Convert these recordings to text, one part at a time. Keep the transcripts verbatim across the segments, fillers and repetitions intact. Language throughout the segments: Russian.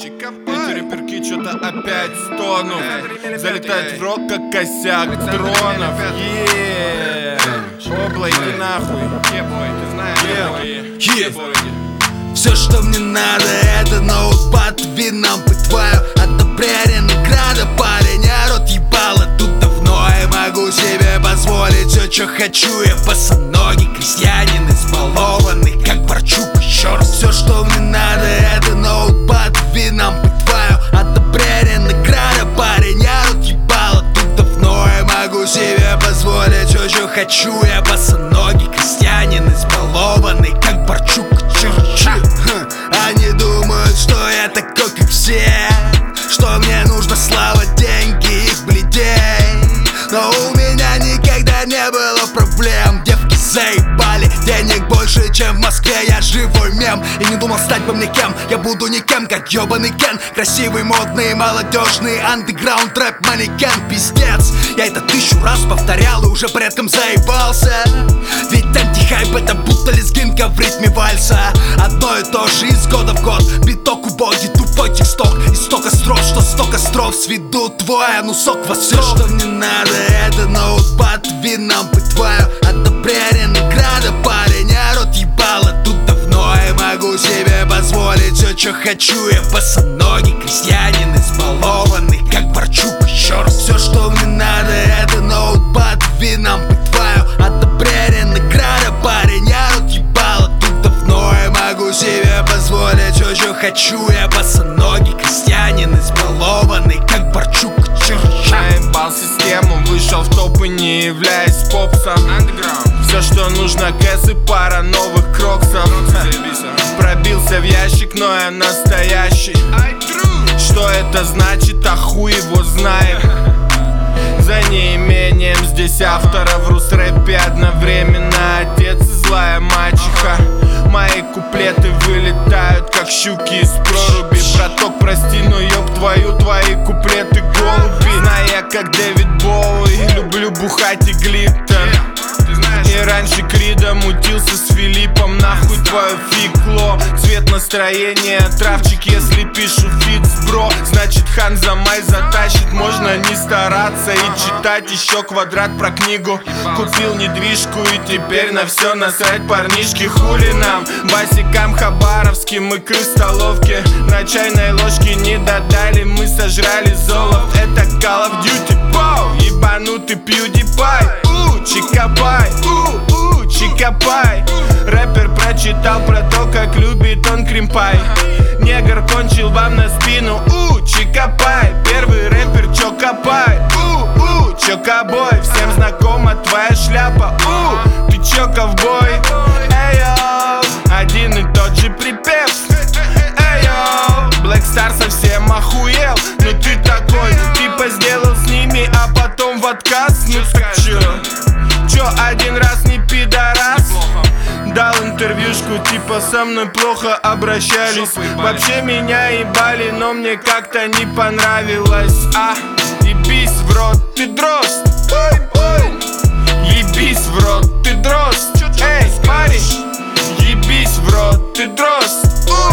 Эти реперки что-то опять стонут, залетают в рот, как косяк дронов. Еее, обла, иди нахуй. Все, что мне надо, это ноутпад, вином под твое одобрение. Награда, парень, а рот ебало тут давно. Я могу себе позволить все, что хочу. Я босоногий крестьянин, избалованный, как Борчук. Еще раз, все, что мне надо, это ноутпад, вином под твое одобрение. Награда, парень, а рот ебало тут давно. Я могу себе позволить все, что хочу. Я босоногий крестьянин, избалованный, как Борчук. Они думают, что я такой, как все, что мне нужно слава, деньги, их бледей. Но у меня никогда не было проблем. Девки заебали, денег больше, чем в Москве. Я живой мем и не думал стать по мне кем. Я буду никем, как ёбаный Кен. Красивый, модный, молодежный, андеграунд, рэп, манекен. Пиздец, я это тысячу раз повторял и уже порядком заебался. Ведь антихайп это будто лезгинка в ритме вальса. Одно и то же из года в год. Биток убогий, тупой тексток. И столько стров, что сто костров сведут твой анусок во все, что мне надо, это ноутпад, вином под твое одобрение. Награда, парень, а рот ебало тут давно. Я могу себе позволить все, что хочу. Я босоногий крестьянин, избалованный, как Борчук. Еще раз, все, что мне надо, это ноутпад, вином под твое одобрение. Награда, парень, а рот ебало тут давно. Я могу себе позволить все, что хочу. Я босоногий крестьянин, избалованный, как Борчук. Наебал систему, вышел в топ и не являясь попсом. Все, что нужно, кэс и пара новых кроксов. Пробился в ящик, но я настоящий. Что это значит, а хуй его знает. За неимением здесь автора в рус-рэпе одновременно отец и злая мачеха. Мои куплеты вылетают, как щуки из проруби. Браток, прости, но ёб твою, твои куплеты голуби. Знаю я, как Дэвид Боуи, люблю бухать и глиттер. И раньше Крида мутился с Филиппом. Нахуй твое фикло, цвет настроения травчик. Если пишу фит с бро, значит хан за май затащит. Можно не стараться и читать еще квадрат про книгу. Купил недвижку и теперь на все насрать, парнишки. Хули нам, басикам хабаровским, икры в столовке. На чайной ложке не додали, мы сожрали золото. Это Call of Duty, пау, ебанутый PewDiePie. У, чикабай, у, у, чикабай. Рэпер прочитал про то, как любит он кримпай. Негр кончил вам на спину, у, чикабай. Первый рэпер, чё копай, у, у, чё кобой. Всем знакома твоя шляпа, у, ты чё ковбой. Эйо, один и тот же припев. Эйо, Black Star совсем охуел. Ну ты такой, типа сделал с ними, а потом в отказ. Ну так чё? Чё, один раз не пидорас? Дал интервьюшку, типа со мной плохо обращались. Вообще меня ебали, но мне как-то не понравилось. А, ебись в рот, ты дрозд. Ой, ой. Ебись в рот, ты дрозд. Эй, парень, ебись в рот, ты дрозд.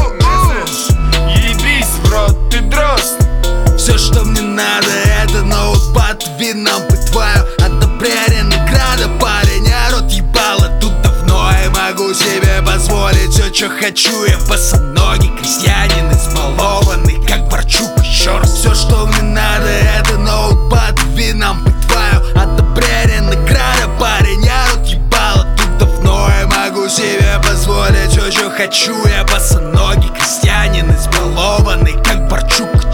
Ебись в рот, ты дрозд. Все, что мне надо, это ноутпад, вином под твое одобрение. Награда, парень, а рот ебало тут давно. Я могу себе позволить все, что хочу. Я босоногий крестьянин, избалованный, как Борчук. Еще раз, все, что мне надо, это ноутпад, вином под твое одобрение. Награда, парень, а рот ебало тут давно. Я могу себе позволить все, что хочу. Я босоногий крестьянин, избалованный, как Борчук.